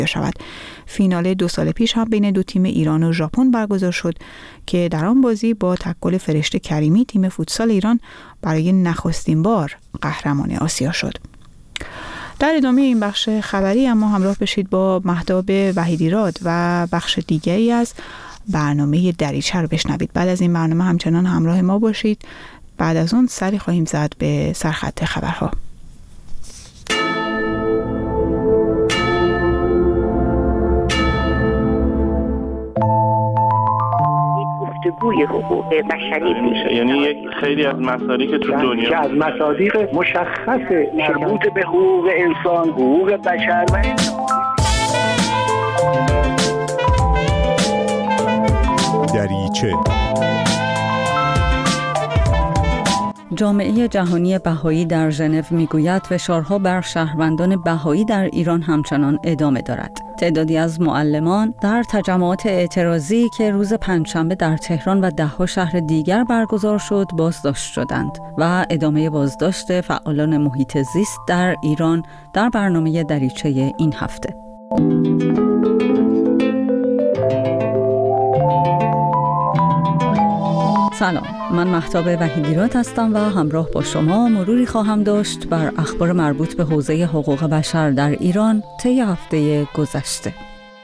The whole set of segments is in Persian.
شود. فینال 2 سال پیش هم بین دو تیم ایران و ژاپن برگزار شد که در آن بازی با تکل فرشته کریمی تیم فوتسال ایران برای نخستین بار قهرمان آسیا شد. در ادامه این بخش خبری اما همراه بشید با مهتاب وحیدیراد و بخش دیگری از برنامه دریچه رو بشنوید. بعد از این برنامه همچنان همراه ما باشید. بعد از اون سری خواهیم زد به سرخط خبرها. گفتگوی حقوق بشری میشه، یعنی یک خیلی از مسائلی که تو دنیا که از مصادیق مشخص مربوط به حقوق انسان، حقوق بشر و دریچه. جامعه جهانی بهایی در ژنو میگوید فشارها بر شهروندان بهایی در ایران همچنان ادامه دارد. تعدادی از معلمان در تجمعات اعتراضی که روز پنجشنبه در تهران و 10 شهر دیگر برگزار شد بازداشت شدند و ادامه بازداشت فعالان محیط زیست در ایران در برنامه دریچه این هفته. سلام، من مهتاب وحیدیراد هستم و همراه با شما مروری خواهم داشت بر اخبار مربوط به حوزه حقوق بشر در ایران طی هفته گذشته.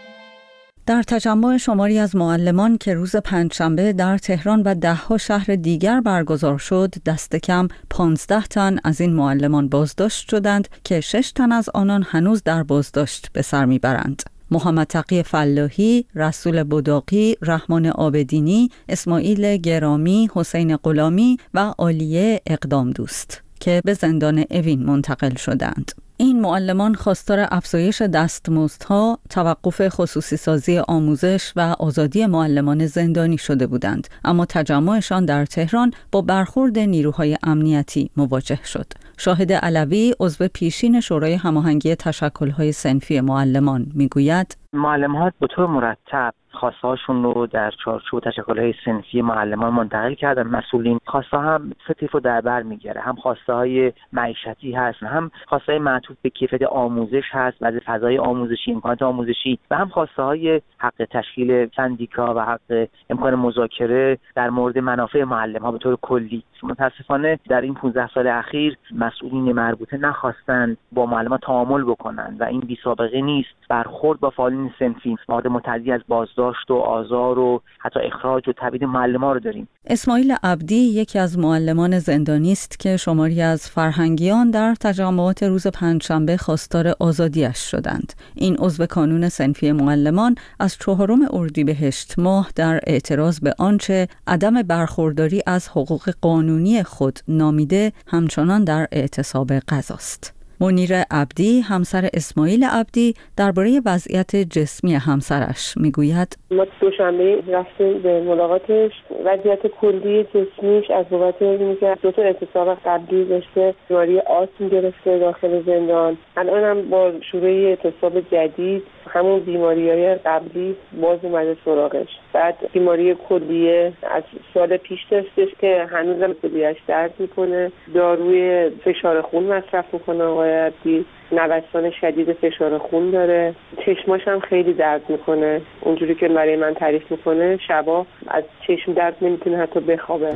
در تجمع شماری از معلمان که روز پنجشنبه در تهران و 10 شهر دیگر برگزار شد، دست کم 15 تن از این معلمان بازداشت شدند که 6 تن از آنان هنوز در بازداشت به سر میبرند. محمد تقی فلاحی، رسول بداقی، رحمان عابدینی، اسماعیل گرامی، حسین غلامی و عالیه اقدام دوست که به زندان اوین منتقل شدند. این معلمان خواستار افزایش دستمزدها، توقف خصوصی سازی آموزش و آزادی معلمان زندانی شده بودند، اما تجمعشان در تهران با برخورد نیروهای امنیتی مواجه شد. شاهد علوی، عضو پیشین شورای هماهنگی تشکل‌های صنفی معلمان میگوید معلم‌ها به طور مرتب خواسته‌هاشون رو در چارچوب تشکل‌های صنفی معلمان منتقل کردن. مسئولین خواسته هم سه طیف رو در بر می‌گیره، هم خواسته‌های معیشتی هست، هم خواسته‌های معطوف به کیفیت آموزش هست، از فضای آموزشی، امکانات آموزشی و هم خواسته‌های حق تشکیل سندیکا و حق امکان مذاکره در مورد منافع معلم‌ها به طور کلی. متأسفانه در این 15 سال اخیر مسئولین مربوطه نخواستند با معلمان تعامل بکنند و این بی‌سابقه نیست. برخورد با فعالین صنفی مورد متعدی از بازداشت و آزار و حتی اخراج و تبعید معلمان رو داریم. اسماعیل عبدی یکی از معلمان زندانی است که شماری از فرهنگیان در تجمعات روز پنجشنبه خواستار آزادیش شدند. این عضو کانون صنفی معلمان از 4 اردیبهشت ماه در اعتراض به آنچه عدم برخورداری از حقوق قانونی خود نامیده همچنان در اعتصاب غذاست. منیر عبدی، همسر اسماعیل عبدی، درباره وضعیت جسمی همسرش میگوید ما دوشنبه رفتیم به ملاقاتش. وضعیت کلی جسمیش از بابت اینکه 2 اعتصاب قبلی داشته بیماری آسم گرفته داخل زندان، الان هم با شروع اعتصاب جدید همون بیماری‌های قبلی باز اومده سراغش. بعد بیماری کلیه از سال پیش داشتش که هنوزم کلیه‌اش درد میکنه. داروی فشار خون مصرف میکنه آقای عبدی، نوسان شدید فشار خون داره. چشماش هم خیلی درد میکنه، اونجوری که برای من تعریف میکنه شبا از چشم درد نمیتونه حتی بخوابه.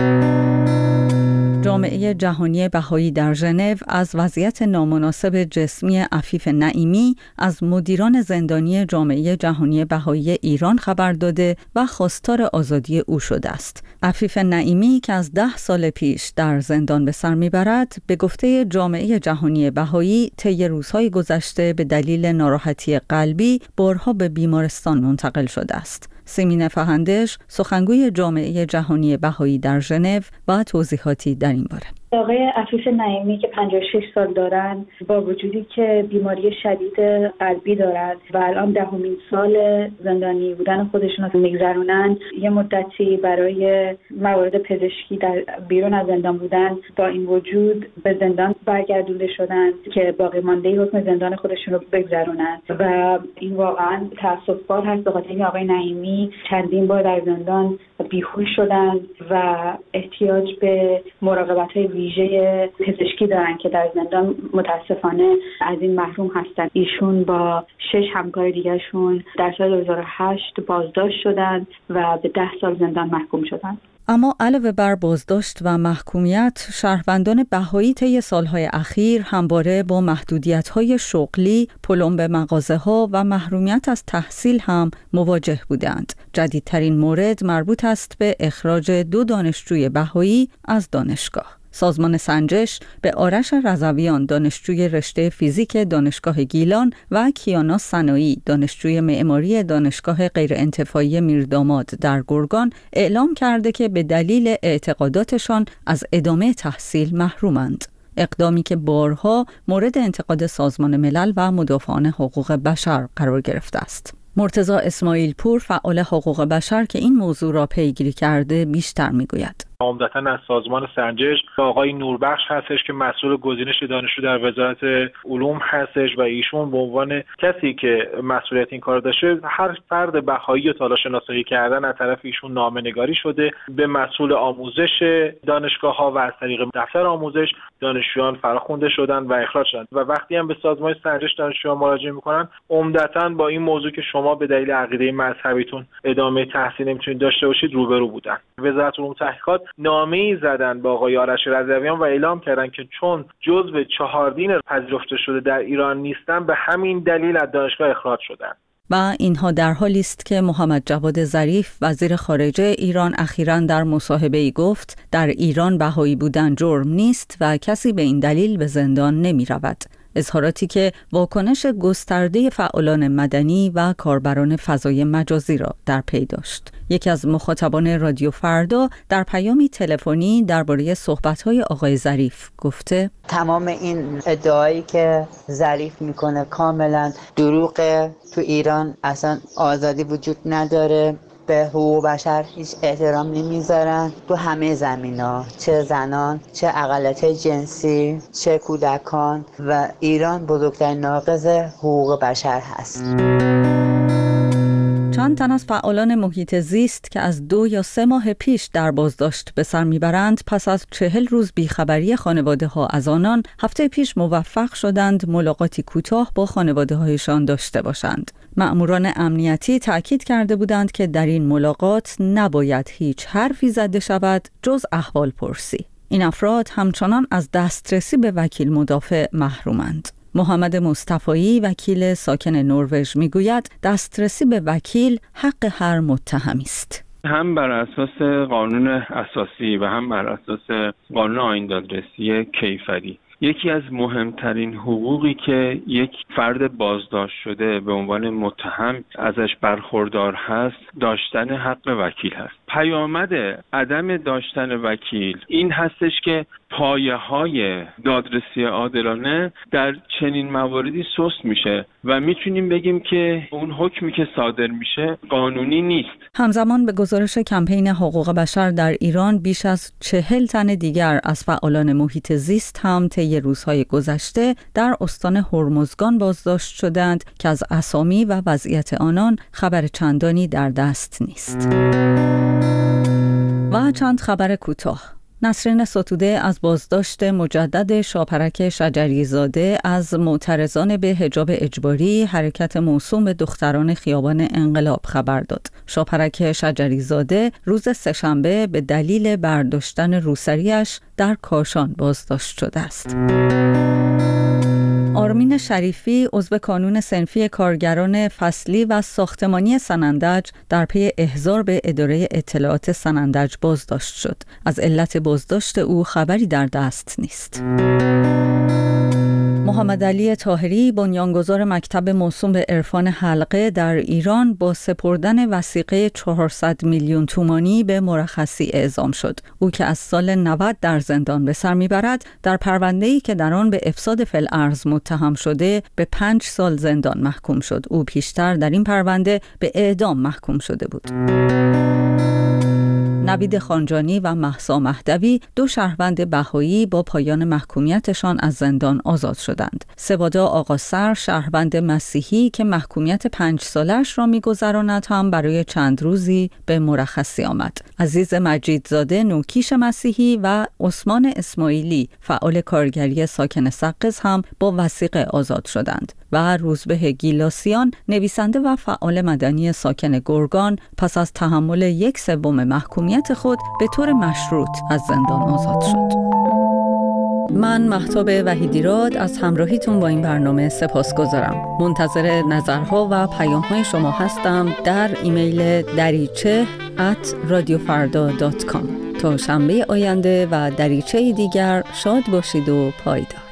جامعه جهانی بهایی در ژنو از وضعیت نامناسب جسمی عفیف نعیمی از مدیران زندانی جامعه جهانی بهایی ایران خبر داده و خواستار آزادی او شده است. عفیف نعیمی که از 10 سال پیش در زندان به سر میبرد، به گفته جامعه جهانی بهایی طی روزهای گذشته به دلیل ناراحتی قلبی بارها به بیمارستان منتقل شده است. سیمین فهندش، سخنگوی جامعه جهانی بهایی در ژنو، با توضیحاتی در این باره. آقای عفیف نعیمی که 56 سال دارن، با وجودی که بیماری شدید قلبی دارد و الان 10مین سال زندانی بودن خودشون رو میگذرونن، یه مدتی برای موارد پزشکی در بیرون از زندان بودن با این وجود به زندان برگردونده شدن که باقی مانده حکم زندان خودشون رو بگذرونن و این واقعا تأسف‌بار هست. به خاطر اینکه آقای نعیمی چندین بار در زندان بیهوش شدن و احتیاج به مراقبت‌های ویژه پزشکی دارن که در زندان متاسفانه از این محروم هستن. ایشون با 6 همکار دیگرشون در سال 2008 بازداشت شدند و به 10 سال زندان محکوم شدند. اما علاوه بر بازداشت و محکومیت، شهروندان بهایی طی سالهای اخیر همواره با محدودیت‌های شغلی، پلم به مغازه‌ها و محرومیت از تحصیل هم مواجه بودند. جدیدترین مورد مربوط است به اخراج 2 دانشجوی بهایی از دانشگاه. سازمان سنجش به آرش رضویان دانشجوی رشته فیزیک دانشگاه گیلان و کیانا سنایی دانشجوی معماری دانشگاه غیرانتفاعی میرداماد در گرگان اعلام کرده که به دلیل اعتقاداتشان از ادامه تحصیل محرومند. اقدامی که بارها مورد انتقاد سازمان ملل و مدافعان حقوق بشر قرار گرفته است. مرتضی اسماعیل پور فعال حقوق بشر که این موضوع را پیگیری کرده بیشتر میگوید. عمدتاً از سازمان سنجش آقای نوربخش هستش که مسئول گزینش دانشجو در وزارت علوم هستش و ایشون به عنوان کسی که مسئولیت این کار داشته هر فرد بهایی رو تالا شناسایی کردن از طرف ایشون نامه‌نگاری شده به مسئول آموزش دانشگاه‌ها و از طریق دفتر آموزش دانشجویان فراخوانده شدن و اخراج شدن و وقتی هم به سازمان سنجش دانشجویان مراجعه می‌کنن عمدتاً با این موضوع که شما به دلیل عقیده مذهبیتون ادامه تحصیل نمی‌تونید داشته باشید روبرو بودن. وزارت علوم تحقیقات نامه‌ای زدن با آقای آرش رضویان و اعلام کردن که چون جزو 4 دین پذیرفته شده در ایران نیستن به همین دلیل از دانشگاه اخراج شدن. و اینها در حالی است که محمد جواد ظریف وزیر خارجه ایران اخیراً در مصاحبه‌ای گفت در ایران بهایی بودن جرم نیست و کسی به این دلیل به زندان نمی‌رود. اظهاراتی که واکنش گسترده فعالان مدنی و کاربران فضای مجازی را در پی داشت. یکی از مخاطبان رادیو فردا در پیامی تلفنی درباره صحبت‌های آقای ظریف گفته: تمام این ادعایی که ظریف میکنه کاملا دروغه. تو ایران اصلا آزادی وجود نداره، به حقوق بشر هیچ احترام نمیذارن تو همه زمینا، چه زنان، چه اقلیت جنسی، چه کودکان و ایران بزرگترین ناقض حقوق بشر هست. چند تن از فعالان محیط زیست که از 2 یا 3 ماه پیش در بازداشت به سر میبرند پس از 40 روز بیخبری خانواده ها از آنان هفته پیش موفق شدند ملاقاتی کوتاه با خانواده هایشان داشته باشند. مأموران امنیتی تأکید کرده بودند که در این ملاقات نباید هیچ حرفی زده شود جز احوال پرسی. این افراد همچنان از دسترسی به وکیل مدافع محرومند. محمد مصطفایی وکیل ساکن نروژ میگوید دسترسی به وکیل حق هر متهمی است. هم بر اساس قانون اساسی و هم بر اساس قانون آیین دادرسی کیفری. یکی از مهمترین حقوقی که یک فرد بازداشت شده به عنوان متهم ازش برخوردار هست داشتن حق وکیل هست. پیامد عدم داشتن وکیل این هستش که پایه‌های دادرسی عادلانه در چنین مواردی سست میشه و میتونیم بگیم که اون حکمی که صادر میشه قانونی نیست. همزمان به گزارش کمپین حقوق بشر در ایران بیش از 40 تن دیگر از فعالان محیط زیست هم طی روزهای گذشته در استان هرمزگان بازداشت شدند که از اسامی و وضعیت آنان خبر چندانی در دست نیست. و چند خبر کوتاه. نسرین ستوده از بازداشت مجدد شاپرک شجری زاده از معترضان به حجاب اجباری حرکت موسوم به دختران خیابان انقلاب خبر داد. شاپرک شجری زاده روز سه‌شنبه به دلیل برداشتن روسریش در کاشان بازداشت شده است. آرمین شریفی عضو کانون صنفی کارگران فصلی و ساختمانی سنندج در پی احضار به اداره اطلاعات سنندج بازداشت شد. از علت بازداشت او خبری در دست نیست. محمد علی طاهری بنیانگذار مکتب موسوم به عرفان حلقه در ایران با سپردن وثیقه 400 میلیون تومانی به مرخصی اعزام شد. او که از سال 90 در زندان به سر میبرد در پرونده‌ای که در آن به افساد فی‌الارض متهم شده به 5 سال زندان محکوم شد. او پیشتر در این پرونده به اعدام محکوم شده بود. نوید خانجانی و مهسا مهدوی، 2 شهروند بهایی، با پایان محکومیتشان از زندان آزاد شدند. سوادا آقاسر، شهروند مسیحی که محکومیت 5 سالش را می‌گذراند، هم برای چند روزی به مرخصی آمد. عزیز مجیدزاده نوکیش مسیحی و عثمان اسماعیلی، فعال کارگری ساکن سقز، هم با وثیقه آزاد شدند و روزبه گیلاسیان، نویسنده و فعال مدنی ساکن گرگان، پس از تحمل 1/3 محکومیت خود به طور مشروط از زندان آزاد شد. من مهتاب وحیدیراد از همراهیتون با این برنامه سپاسگزارم. منتظر نظرها و پیام‌های شما هستم در ایمیل dariche@radiofarda.com. تا شنبه آینده و دریچه دیگر، شاد باشید و پایدار.